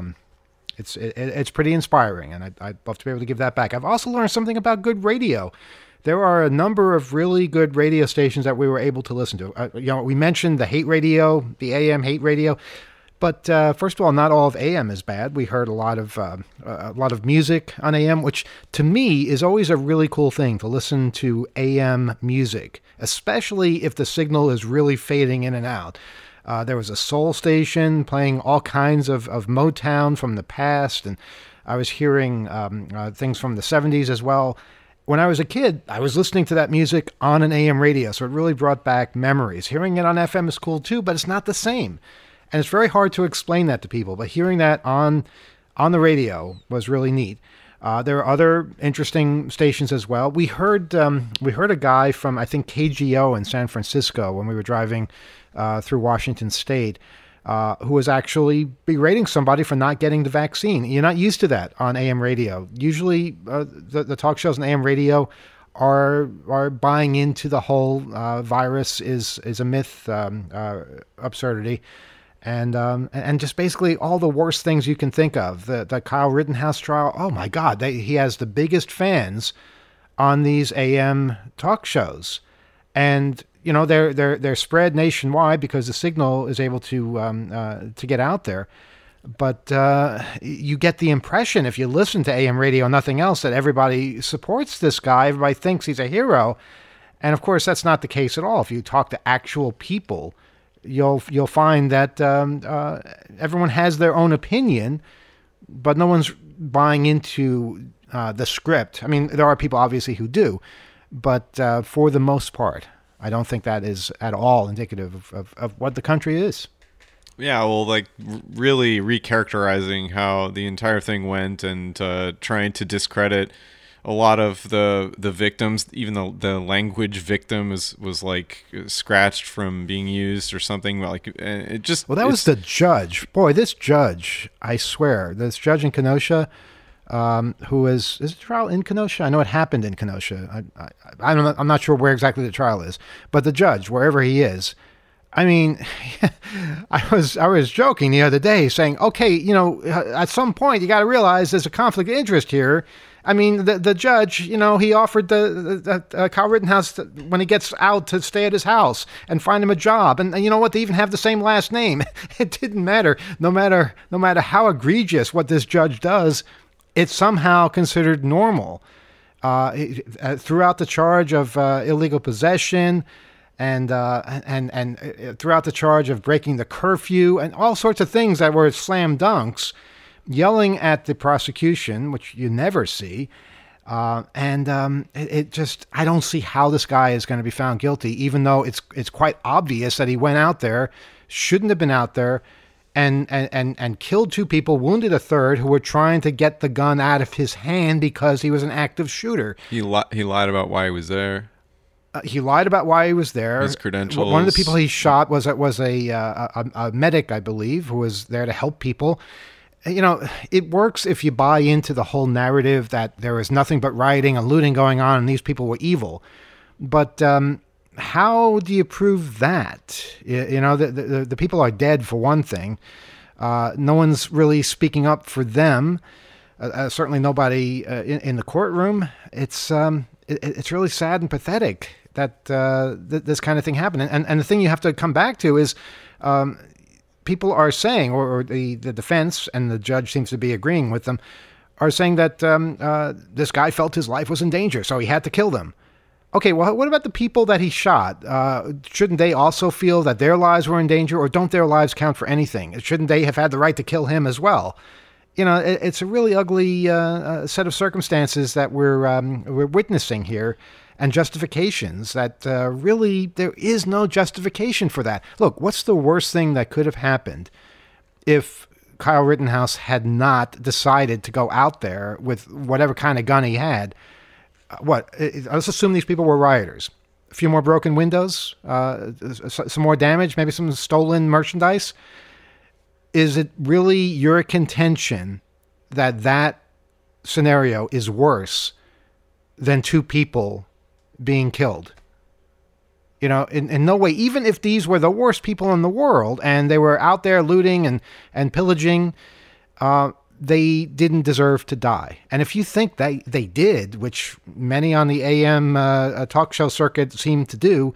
It's pretty inspiring, and I'd love to be able to give that back. I've also learned something about good radio. There are a number of really good radio stations that we were able to listen to. We mentioned the hate radio, the AM hate radio. But first of all, not all of AM is bad. We heard a lot of music on AM, which to me is always a really cool thing, to listen to AM music, especially if the signal is really fading in and out. There was a soul station playing all kinds of Motown from the past, and I was hearing things from the 70s as well. When I was a kid, I was listening to that music on an AM radio, so it really brought back memories. Hearing it on FM is cool too, but it's not the same. And it's very hard to explain that to people, but hearing that on the radio was really neat. There are other interesting stations as well. We heard a guy from, I think, KGO in San Francisco when we were driving through Washington State, who was actually berating somebody for not getting the vaccine. You're not used to that on AM radio. Usually, the talk shows on AM radio are buying into the whole virus is a myth absurdity. And just basically all the worst things you can think of. The Kyle Rittenhouse trial. Oh my God, he has the biggest fans on these AM talk shows, and they're spread nationwide because the signal is able to get out there. But you get the impression, if you listen to AM radio, nothing else, that everybody supports this guy. Everybody thinks he's a hero. And of course, that's not the case at all. If you talk to actual people, you'll find that everyone has their own opinion, but no one's buying into the script. I mean, there are people obviously who do, but for the most part, I don't think that is at all indicative of what the country is. Yeah, well, like really recharacterizing how the entire thing went and trying to discredit a lot of the victims. Even the language victim was like scratched from being used or something. Like it just. Well, that was the judge. Boy, this judge, I swear, this judge in Kenosha, who is the trial in Kenosha? I know it happened in Kenosha. I'm not sure where exactly the trial is, but the judge, wherever he is. I mean, I was joking the other day saying, okay, at some point you got to realize there's a conflict of interest here. I mean, the judge, he offered the Kyle Rittenhouse when he gets out to stay at his house and find him a job. And you know what? They even have the same last name. It didn't matter. No matter how egregious what this judge does, it's somehow considered normal. Throughout the charge of illegal possession, and throughout the charge of breaking the curfew and all sorts of things that were slam dunks, yelling at the prosecution, which you never see. It just, I don't see how this guy is going to be found guilty, even though it's quite obvious that he went out there, shouldn't have been out there, and killed two people, wounded a third, who were trying to get the gun out of his hand because he was an active shooter. He lied about why he was there. He lied about why he was there. His credentials. One of the people he shot was a medic, I believe, who was there to help people. It works if you buy into the whole narrative that there was nothing but rioting and looting going on and these people were evil. But how do you prove that? The people are dead, for one thing. No one's really speaking up for them. Certainly nobody in the courtroom. It's really sad and pathetic that this kind of thing happened. And the thing you have to come back to is people are saying, or the defense, and the judge seems to be agreeing with them, are saying that this guy felt his life was in danger, so he had to kill them. Okay, well, what about the people that he shot? Shouldn't they also feel that their lives were in danger, or don't their lives count for anything? Shouldn't they have had the right to kill him as well? It's a really ugly set of circumstances that we're witnessing here, and justifications that really there is no justification for that. Look, what's the worst thing that could have happened if Kyle Rittenhouse had not decided to go out there with whatever kind of gun he had? Let's assume these people were rioters. A few more broken windows, some more damage, maybe some stolen merchandise. Is it really your contention that scenario is worse than two people being killed? In no way, even if these were the worst people in the world and they were out there looting and pillaging, they didn't deserve to die. And if you think they did, which many on the AM talk show circuit seem to do,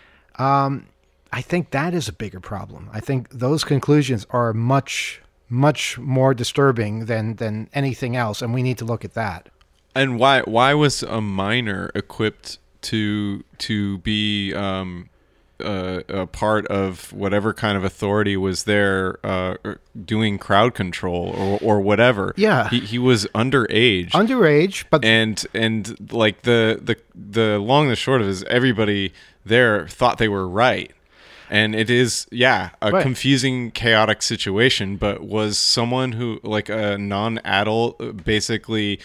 I think that is a bigger problem. I think those conclusions are much, much more disturbing than anything else, and we need to look at that. And why was a minor equipped to be a part of whatever kind of authority was there doing crowd control or whatever? Yeah, he was underage, but and like the long and the short of it is everybody there thought they were right. And it is, a right. confusing, chaotic situation, but was someone who, like a non-adult, basically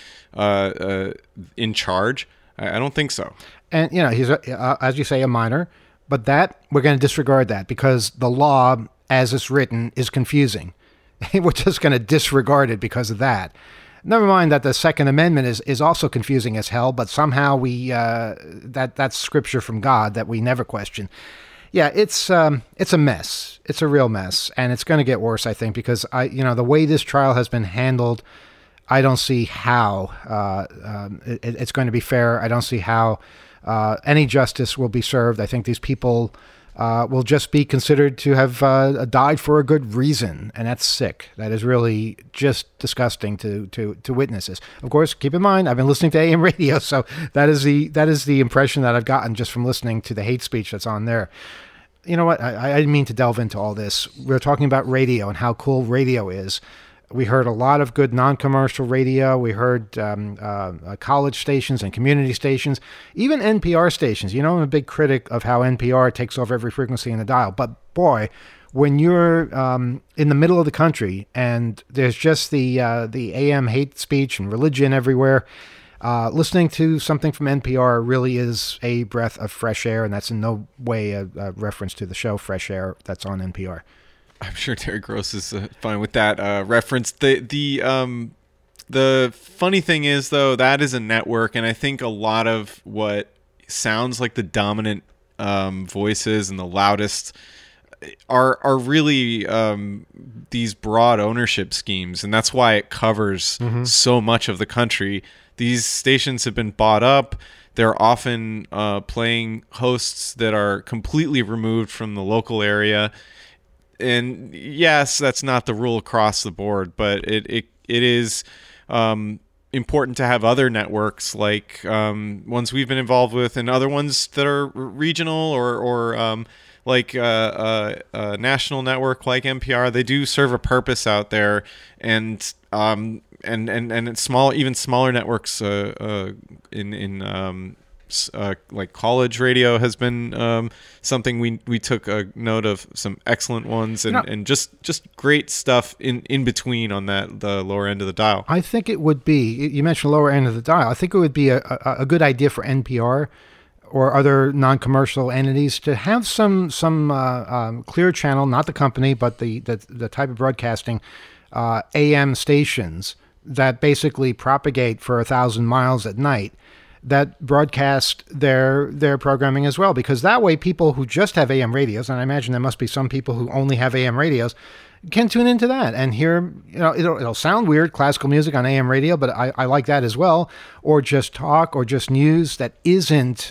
in charge? I don't think so. And, he's, as you say, a minor, but that, we're going to disregard that because the law, as it's written, is confusing. We're just going to disregard it because of that. Never mind that the Second Amendment is also confusing as hell, but somehow that's scripture from God that we never question. Yeah, it's a mess. It's a real mess, and it's going to get worse, I think, because the way this trial has been handled, I don't see how it's going to be fair. I don't see how any justice will be served. I think these people will just be considered to have died for a good reason, and that's sick. That is really just disgusting to witness this. Of course, keep in mind I've been listening to AM radio, so that is the impression that I've gotten just from listening to the hate speech that's on there. You know what? I didn't mean to delve into all this. We're talking about radio and how cool radio is. We heard a lot of good non-commercial radio. We heard college stations and community stations, even NPR stations. You know, I'm a big critic of how NPR takes over every frequency in the dial. But boy, when you're in the middle of the country and there's just the AM hate speech and religion everywhere, listening to something from NPR really is a breath of fresh air, and that's in no way a reference to the show Fresh Air that's on NPR. I'm sure Terry Gross is fine with that reference. The funny thing is, though, that is a network, and I think a lot of what sounds like the dominant voices and the loudest are really these broad ownership schemes, and that's why it covers so much of the country. These stations have been bought up. They're often playing hosts that are completely removed from the local area. And yes, that's not the rule across the board, but it is important to have other networks like ones we've been involved with, and other ones that are regional or like a national network like NPR. They do serve a purpose out there, and it's small, even smaller networks in like college radio has been something we took a note of, some excellent ones, and just great stuff in between on the lower end of the dial. I think it would be, you mentioned lower end of the dial, I think it would be a good idea for NPR or other non-commercial entities to have some clear channel, not the company, but the type of broadcasting, AM stations that basically propagate for 1,000 miles at night, that broadcast their programming as well, because that way people who just have AM radios, and I imagine there must be some people who only have AM radios, can tune into that and hear, you know, it'll sound weird, classical music on AM radio, but I like that as well, or just talk or just news that isn't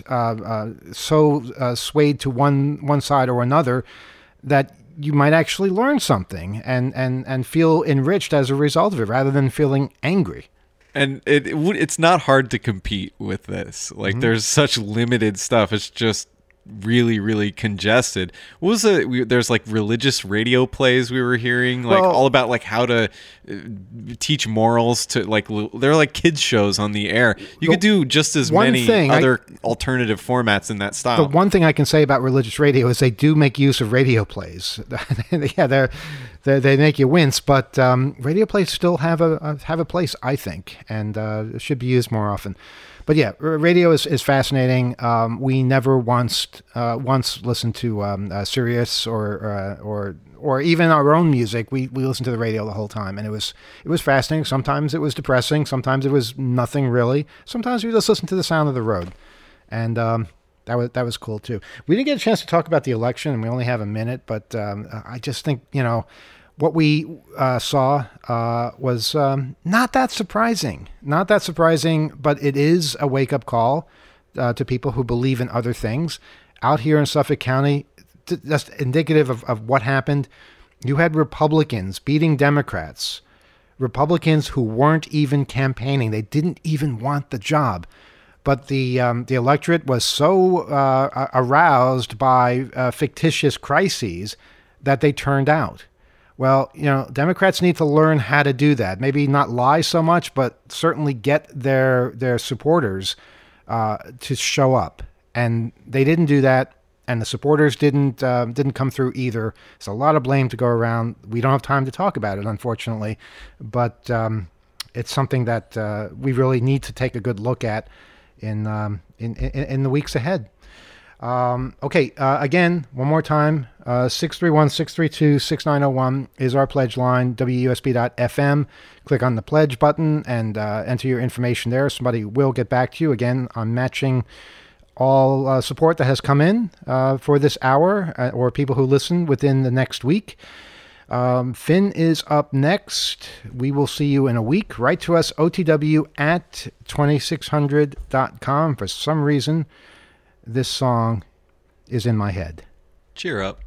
so swayed to one side or another, that you might actually learn something and feel enriched as a result of it, rather than feeling angry. And it's not hard to compete with this. Like, there's such limited stuff. It's just really, really congested. What was it? There's like religious radio plays we were hearing, like all about like how to teach morals to, like, they're like kids shows on the air. You could do just as many other alternative formats in that style. The one thing I can say about religious radio is they do make use of radio plays. Yeah, they make you wince, but radio plays still have a place, I think, and should be used more often. But yeah, radio is fascinating. We never once listened to Sirius or even our own music. We listened to the radio the whole time, and it was fascinating. Sometimes it was depressing. Sometimes it was nothing really. Sometimes we just listened to the sound of the road, and that was cool too. We didn't get a chance to talk about the election, and we only have a minute. But I just think, you know, what we saw was not that surprising. Not that surprising, but it is a wake-up call to people who believe in other things. Out here in Suffolk County, just indicative of what happened, you had Republicans beating Democrats. Republicans who weren't even campaigning. They didn't even want the job. But the electorate was so aroused by fictitious crises that they turned out. Well, you know, Democrats need to learn how to do that. Maybe not lie so much, but certainly get their supporters to show up. And they didn't do that, and the supporters didn't come through either. There's a lot of blame to go around. We don't have time to talk about it, unfortunately, but it's something that we really need to take a good look at in the weeks ahead. Okay, again, one more time, 631-632-6901 is our pledge line, WUSB.FM. Click on the pledge button and enter your information there. Somebody will get back to you. Again, I'm matching all support that has come in for this hour, or people who listen within the next week. Finn is up next. We will see you in a week. Write to us, otw@2600.com. For some reason, this song is in my head. Cheer up.